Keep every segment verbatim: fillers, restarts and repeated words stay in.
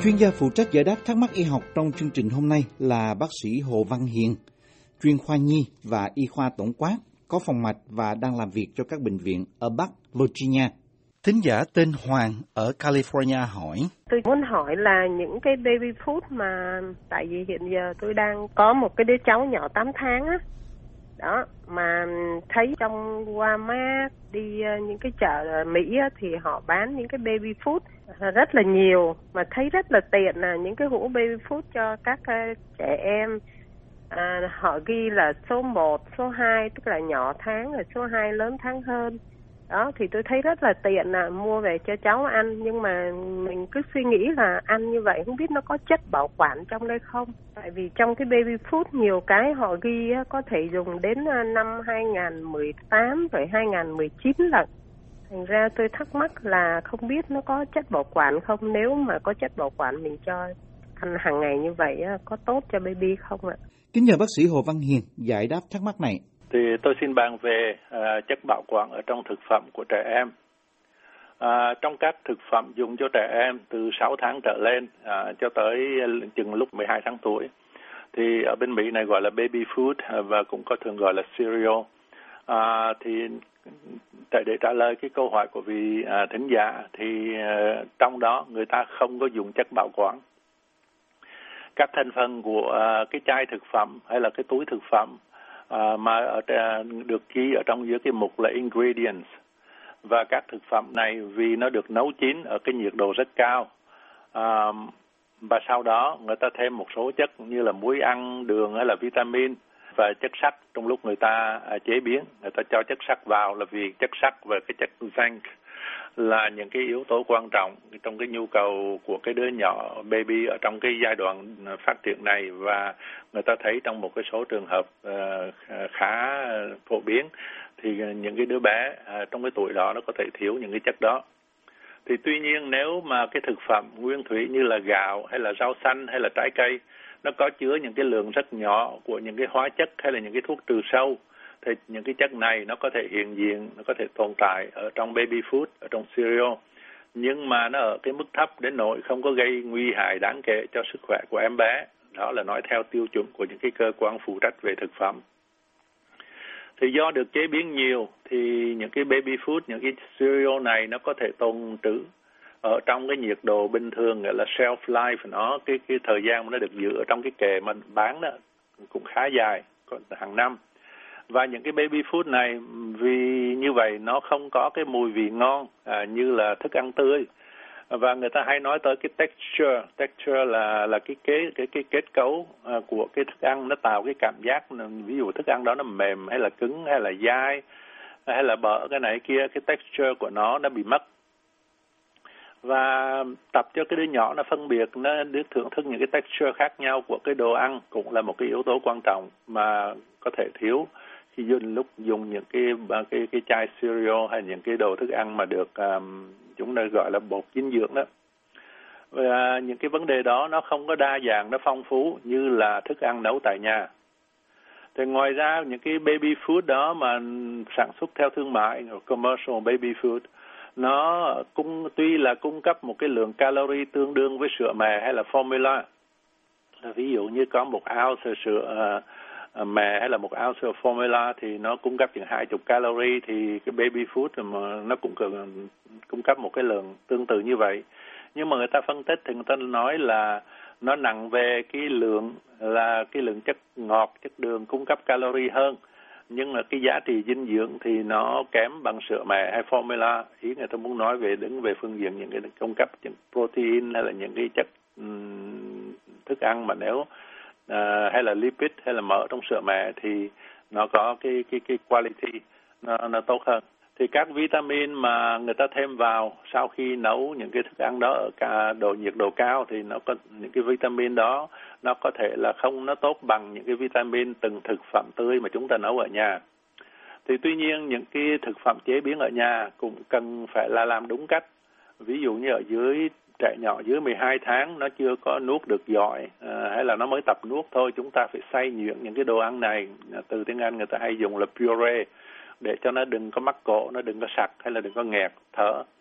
Chuyên gia phụ trách giải đáp thắc mắc y học trong chương trình hôm nay là bác sĩ Hồ Văn Hiền, chuyên khoa nhi và y khoa tổng quát, có phòng mạch và đang làm việc cho các bệnh viện ở Bắc Virginia. Thính giả tên Hoàng ở California hỏi: Tôi muốn hỏi là những cái baby food mà, tại vì hiện giờ tôi đang có một cái đứa cháu nhỏ tám tháng á, đó, mà thấy trong Walmart, đi những cái chợ Mỹ á, thì họ bán những cái baby food rất là nhiều, mà thấy rất là tiện, là những cái hũ baby food cho các uh, trẻ em. À, họ ghi là số một, số hai, tức là nhỏ tháng, rồi số hai lớn tháng hơn. Đó, thì tôi thấy rất là tiện là mua về cho cháu ăn, nhưng mà mình cứ suy nghĩ là ăn như vậy không biết nó có chất bảo quản trong đây không. Tại vì trong cái baby food nhiều cái họ ghi á, có thể dùng đến năm hai không một tám rồi hai không một chín lần. Thành ra tôi thắc mắc là không biết nó có chất bảo quản không, nếu mà có chất bảo quản mình cho ăn hàng ngày như vậy á, có tốt cho baby không ạ? Kính nhờ bác sĩ Hồ Văn Hiền giải đáp thắc mắc này. Thì tôi xin bàn về uh, chất bảo quản ở trong thực phẩm của trẻ em. Uh, trong các thực phẩm dùng cho trẻ em từ sáu tháng trở lên uh, cho tới chừng lúc mười hai tháng tuổi, thì ở bên Mỹ này gọi là baby food uh, và cũng có thường gọi là cereal. Uh, thì để, để trả lời cái câu hỏi của vị uh, thính giả, thì uh, trong đó người ta không có dùng chất bảo quản. Các thành phần của uh, cái chai thực phẩm hay là cái túi thực phẩm uh, mà ở, uh, được ghi ở trong dưới cái mục là ingredients, và các thực phẩm này vì nó được nấu chín ở cái nhiệt độ rất cao, uh, và sau đó người ta thêm một số chất như là muối ăn, đường hay là vitamin và chất sắt. Trong lúc người ta uh, chế biến, người ta cho chất sắt vào là vì chất sắt và cái chất zinc là những cái yếu tố quan trọng trong cái nhu cầu của cái đứa nhỏ baby ở trong cái giai đoạn phát triển này, và người ta thấy trong một cái số trường hợp uh, khá phổ biến thì những cái đứa bé uh, trong cái tuổi đó nó có thể thiếu những cái chất đó. Thì tuy nhiên nếu mà cái thực phẩm nguyên thủy như là gạo hay là rau xanh hay là trái cây nó có chứa những cái lượng rất nhỏ của những cái hóa chất hay là những cái thuốc trừ sâu, thì những cái chất này nó có thể hiện diện, nó có thể tồn tại ở trong baby food, ở trong cereal, nhưng mà nó ở cái mức thấp đến nỗi không có gây nguy hại đáng kể cho sức khỏe của em bé. Đó là nói theo tiêu chuẩn của những cái cơ quan phụ trách về thực phẩm. Thì do được chế biến nhiều thì những cái baby food, những cái cereal này nó có thể tồn trữ ở trong cái nhiệt độ bình thường, gọi là shelf life, nó cái cái thời gian mà nó được giữ ở trong cái kệ mình bán đó cũng khá dài, còn hàng năm. Và những cái baby food này vì như vậy nó không có cái mùi vị ngon à, như là thức ăn tươi. Và người ta hay nói tới cái texture, texture là là cái cái cái cái kết cấu à, của cái thức ăn, nó tạo cái cảm giác, ví dụ thức ăn đó nó mềm hay là cứng hay là dai hay là bở cái này kia, cái texture của nó nó bị mất. Và tập cho cái đứa nhỏ nó phân biệt, nó được thưởng thức những cái texture khác nhau của cái đồ ăn cũng là một cái yếu tố quan trọng mà có thể thiếu khi dùng lúc dùng những cái cái cái chai cereal hay những cái đồ thức ăn mà được um, chúng ta gọi là bột dinh dưỡng đó. Và những cái vấn đề đó nó không có đa dạng, nó phong phú như là thức ăn nấu tại nhà. Thì ngoài ra những cái baby food đó mà sản xuất theo thương mại, commercial baby food, nó cũng tuy là cung cấp một cái lượng calorie tương đương với sữa mẹ hay là formula. Ví dụ như có một ounce sữa uh, mẹ hay là một ounce formula thì nó cung cấp chừng hai mươi calorie, thì cái baby food mà nó cũng cần cung cấp một cái lượng tương tự như vậy. Nhưng mà người ta phân tích thì người ta nói là nó nặng về cái lượng là cái lượng chất ngọt, chất đường cung cấp calorie hơn, nhưng là cái giá trị dinh dưỡng thì nó kém bằng sữa mẹ hay formula. Ý người ta muốn nói về đứng về phương diện những cái cung cấp những protein hay là những cái chất um, thức ăn mà nếu uh, hay là lipid hay là mỡ trong sữa mẹ thì nó có cái cái cái quality nó nó tốt hơn. Thì các vitamin mà người ta thêm vào sau khi nấu những cái thức ăn đó ở cả độ nhiệt độ cao thì nó có những cái vitamin đó nó có thể là không nó tốt bằng những cái vitamin từng thực phẩm tươi mà chúng ta nấu ở nhà. Thì tuy nhiên những cái thực phẩm chế biến ở nhà cũng cần phải là làm đúng cách. Ví dụ như ở dưới trẻ nhỏ dưới mười hai tháng nó chưa có nuốt được giỏi à, hay là nó mới tập nuốt thôi, chúng ta phải xay nhuyễn những cái đồ ăn này. Từ tiếng Anh người ta hay dùng là puree để cho nó đừng có mắc cổ, nó đừng có sặc hay là đừng có nghẹt thở.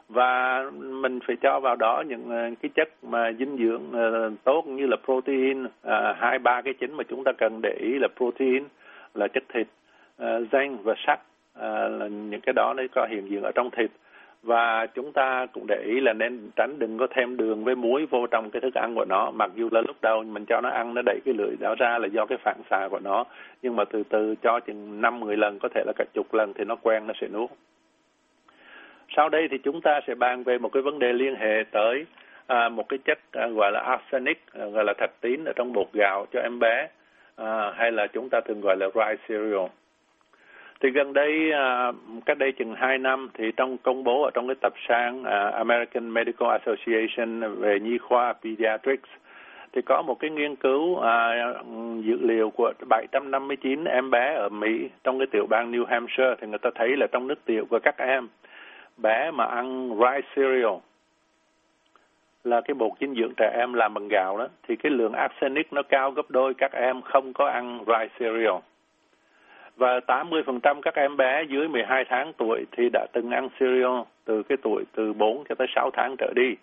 và mình phải cho vào đó những cái chất mà dinh dưỡng uh, tốt như là protein, uh, hai ba cái chính mà chúng ta cần để ý là protein, là chất thịt, uh, zinc và sắt, uh, là những cái đó nó có hiện diện ở trong thịt. Và chúng ta cũng để ý là nên tránh đừng có thêm đường với muối vô trong cái thức ăn của nó. Mặc dù là lúc đầu mình cho nó ăn, nó đẩy cái lưỡi đó ra là do cái phản xạ của nó, nhưng mà từ từ cho chừng năm mười lần, có thể là cả chục lần thì nó quen, nó sẽ nuốt. Sau đây thì chúng ta sẽ bàn về một cái vấn đề liên hệ tới à, một cái chất à, gọi là arsenic, à, gọi là thạch tín ở trong bột gạo cho em bé, à, hay là chúng ta thường gọi là rice cereal. Thì gần đây, à, cách đây chừng hai năm, thì trong công bố ở trong cái tập san à, American Medical Association về nhi khoa Pediatrics, thì có một cái nghiên cứu à, dữ liệu của bảy trăm năm mươi chín em bé ở Mỹ trong cái tiểu bang New Hampshire, thì người ta thấy là trong nước tiểu của các em bé mà ăn rice cereal, là cái bột dinh dưỡng trẻ em làm bằng gạo đó, thì cái lượng arsenic nó cao gấp đôi các em không có ăn rice cereal. Và tám mươi phần trăm các em bé dưới mười hai tháng tuổi thì đã từng ăn cereal từ cái tuổi từ bốn cho tới sáu tháng trở đi.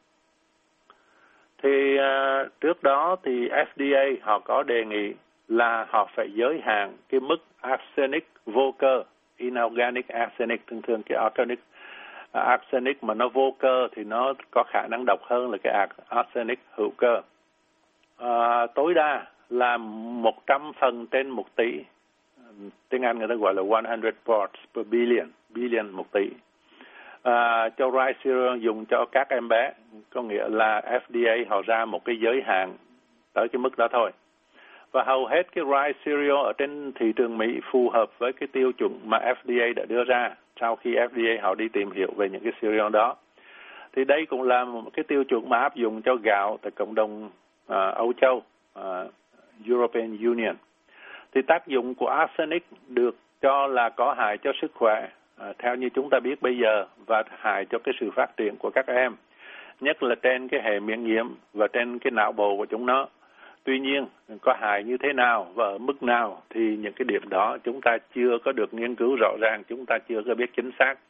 Thì uh, trước đó thì F D A họ có đề nghị là họ phải giới hạn cái mức arsenic vô cơ, inorganic arsenic, thường thường cái organic uh, arsenic mà nó vô cơ thì nó có khả năng độc hơn là cái arsenic hữu cơ. Uh, tối đa là một trăm phần trên một tỷ. Tiếng Anh người ta gọi là one hundred parts per billion, billion một tỷ. À, cho rice cereal dùng cho các em bé, có nghĩa là F D A họ ra một cái giới hạn tới cái mức đó thôi. Và hầu hết cái rice cereal ở trên thị trường Mỹ phù hợp với cái tiêu chuẩn mà F D A đã đưa ra sau khi F D A họ đi tìm hiểu về những cái cereal đó. Thì đây cũng là một cái tiêu chuẩn mà áp dụng cho gạo tại cộng đồng à, Âu Châu, à, European Union. Thì tác dụng của arsenic được cho là có hại cho sức khỏe, à, theo như chúng ta biết bây giờ, và hại cho cái sự phát triển của các em, nhất là trên cái hệ miễn nhiễm và trên cái não bộ của chúng nó. Tuy nhiên, có hại như thế nào và ở mức nào thì những cái điểm đó chúng ta chưa có được nghiên cứu rõ ràng, chúng ta chưa có biết chính xác.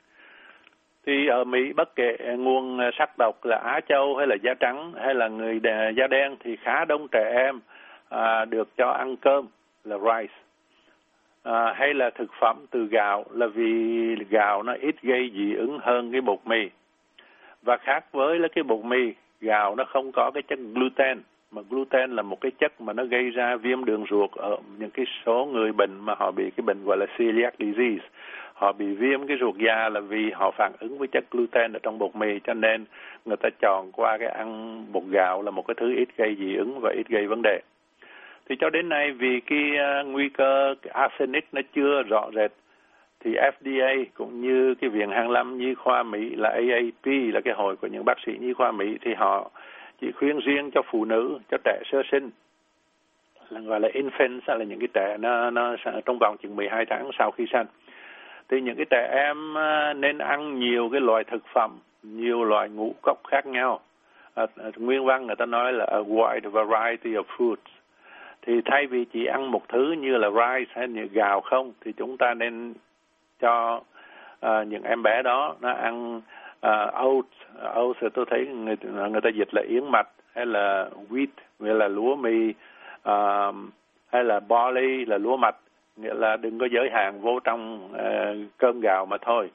Thì ở Mỹ, bất kể nguồn sắc tộc là Á Châu hay là da trắng hay là người da đen, thì khá đông trẻ em à, được cho ăn cơm là rice, à, hay là thực phẩm từ gạo, là vì gạo nó ít gây dị ứng hơn cái bột mì. Và khác với là cái bột mì, gạo nó không có cái chất gluten, mà gluten là một cái chất mà nó gây ra viêm đường ruột ở những cái số người bệnh mà họ bị cái bệnh gọi là celiac disease. Họ bị viêm cái ruột già là vì họ phản ứng với chất gluten ở trong bột mì, cho nên người ta chọn qua cái ăn bột gạo là một cái thứ ít gây dị ứng và ít gây vấn đề. Thì cho đến nay, vì cái uh, nguy cơ cái arsenic nó chưa rõ rệt, thì F D A cũng như cái Viện Hàn Lâm Nhi khoa Mỹ là A A P, là cái hội của những bác sĩ nhi khoa Mỹ, thì họ chỉ khuyên riêng cho phụ nữ, cho trẻ sơ sinh, là gọi là infants, là những cái trẻ nó, nó trong vòng chừng mười hai tháng sau khi sanh. Thì những cái trẻ em uh, nên ăn nhiều cái loại thực phẩm, nhiều loại ngũ cốc khác nhau. À, nguyên văn người ta nói là a wide variety of foods. Thì thay vì chỉ ăn một thứ như là rice hay như gạo không, thì chúng ta nên cho uh, những em bé đó nó ăn uh, oats. Oats thì tôi thấy người, người ta dịch là yến mạch, hay là wheat, nghĩa là lúa mì, uh, hay là barley là lúa mạch, nghĩa là đừng có giới hạn vô trong uh, cơm gạo mà thôi.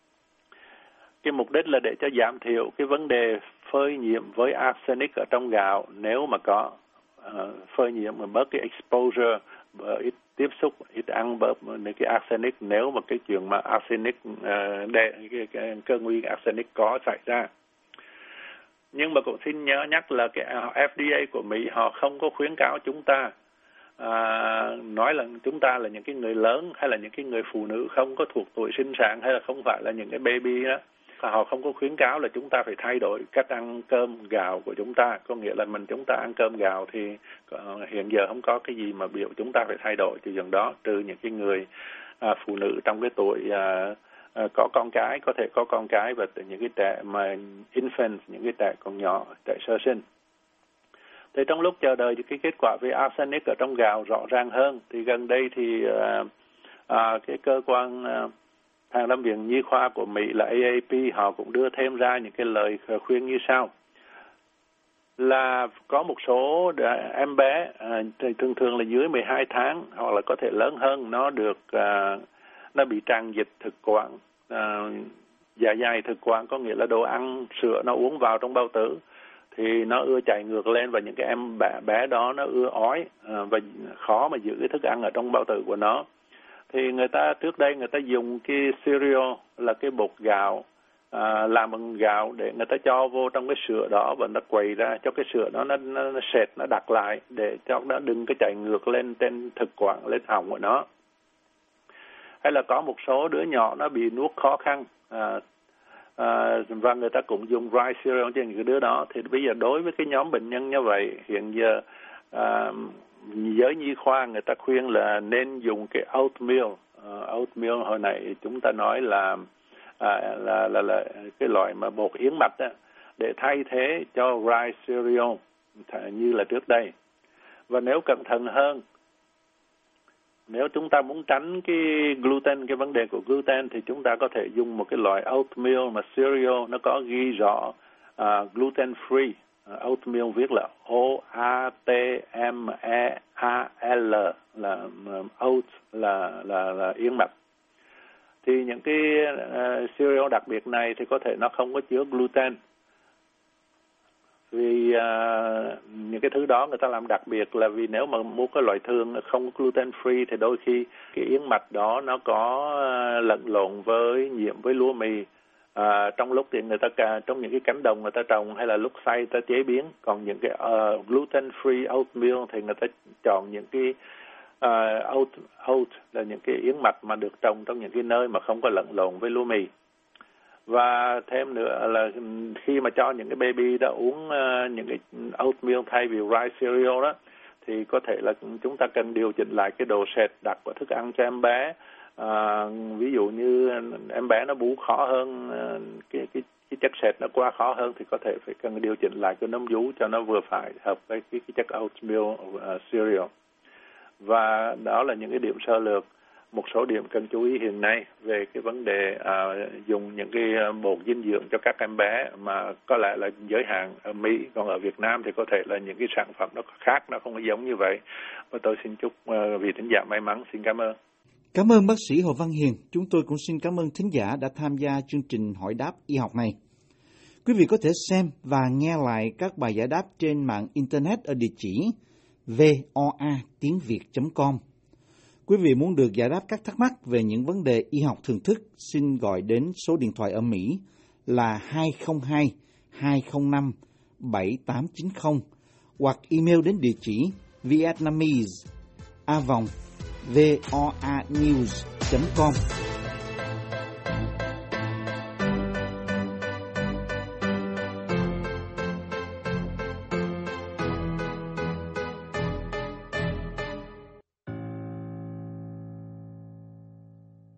Cái mục đích là để cho giảm thiểu cái vấn đề phơi nhiễm với arsenic ở trong gạo, nếu mà có uh, phơi nhiễm mà bớt cái exposure, ít tiếp xúc, ít ăn bớt cái arsenic, nếu mà cái chuyện mà arsenic uh, đe, cái, cái cơn nguy arsenic có xảy ra. Nhưng mà cũng xin nhớ nhắc là cái F D A của Mỹ họ không có khuyến cáo chúng ta à, nói là chúng ta là những cái người lớn hay là những cái người phụ nữ không có thuộc tuổi sinh sản hay là không phải là những cái baby đó. Họ không có khuyến cáo là chúng ta phải thay đổi cách ăn cơm gạo của chúng ta. Có nghĩa là mình chúng ta ăn cơm gạo thì hiện giờ không có cái gì mà biểu chúng ta phải thay đổi từ dần đó, trừ những cái người à, phụ nữ trong cái tuổi à, à, có con cái, có thể có con cái, và những cái trẻ mà infant, những cái trẻ còn nhỏ, trẻ sơ sinh. Thì trong lúc chờ đợi cái kết quả về arsenic ở trong gạo rõ ràng hơn, thì gần đây thì à, à, cái cơ quan à, Hàng lâm viện nhi khoa của Mỹ là A A P họ cũng đưa thêm ra những cái lời khuyên như sau. Là có một số em bé à, thường thường là dưới mười hai tháng hoặc là có thể lớn hơn, nó được à, nó bị tràn dịch thực quản, à, dạ dày thực quản, có nghĩa là đồ ăn sữa nó uống vào trong bao tử thì nó ưa chạy ngược lên, và những cái em bé, bé đó nó ưa ói à, và khó mà giữ cái thức ăn ở trong bao tử của nó. Thì người ta trước đây người ta dùng cái cereal là cái bột gạo à, làm bằng gạo để người ta cho vô trong cái sữa đó, và nó quầy ra cho cái sữa đó nó, nó, nó sệt, nó đặc lại để cho nó đừng cái chạy ngược lên trên thực quản, lên họng của nó. Hay là có một số đứa nhỏ nó bị nuốt khó khăn à, à, và người ta cũng dùng rice cereal cho những cái đứa đó. Thì bây giờ đối với cái nhóm bệnh nhân như vậy, hiện giờ à, giới nhi khoa người ta khuyên là nên dùng cái oatmeal. Uh, oatmeal hồi nãy chúng ta nói là, à, là là là cái loại mà bột yến mạch đó, để thay thế cho rice cereal như là trước đây. Và nếu cẩn thận hơn, nếu chúng ta muốn tránh cái gluten, cái vấn đề của gluten, thì chúng ta có thể dùng một cái loại oatmeal mà cereal nó có ghi rõ uh, gluten free. Uh, oatmeal viết là O A T M E A L, là um, oat là là là yến mạch. Thì những cái uh, cereal đặc biệt này thì có thể nó không có chứa gluten. Vì uh, những cái thứ đó người ta làm đặc biệt là vì nếu mà mua cái loại thường không gluten free thì đôi khi cái yến mạch đó nó có uh, lẫn lộn với nhiễm với lúa mì. À, trong lúc thì người ta cả trong những cái cánh đồng người ta trồng, hay là lúc xay người ta chế biến. Còn những cái uh, gluten free oatmeal thì người ta chọn những cái uh, oat, oat là những cái yến mạch mà được trồng trong những cái nơi mà không có lẫn lộn với lúa mì. Và thêm nữa là khi mà cho những cái baby đã uống uh, những cái oatmeal thay vì rice cereal đó, thì có thể là chúng ta cần điều chỉnh lại cái độ sệt đặc của thức ăn cho em bé. À, ví dụ như em bé nó bú khó hơn, cái cái cái chất sệt nó qua khó hơn, thì có thể phải cần điều chỉnh lại cái nấm vú cho nó vừa phải hợp với cái, cái chất oatmeal uh, cereal. Và đó là những cái điểm sơ lược, một số điểm cần chú ý hiện nay về cái vấn đề uh, dùng những cái bột dinh dưỡng cho các em bé mà có lẽ là giới hạn ở Mỹ, còn ở Việt Nam thì có thể là những cái sản phẩm nó khác, nó không có giống như vậy. Và tôi xin chúc uh, vị thính giả may mắn. Xin cảm ơn. Cảm ơn bác sĩ Hồ Văn Hiền. Chúng tôi cũng xin cảm ơn thính giả đã tham gia chương trình hỏi đáp y học này. Quý vị có thể xem và nghe lại các bài giải đáp trên mạng Internet ở địa chỉ voa tiếng việt chấm com. Quý vị muốn được giải đáp các thắc mắc về những vấn đề y học thường thức, xin gọi đến số điện thoại ở Mỹ là hai không hai hai không năm bảy tám chín không hoặc email đến địa chỉ vietnamese a vòng voanews chấm com.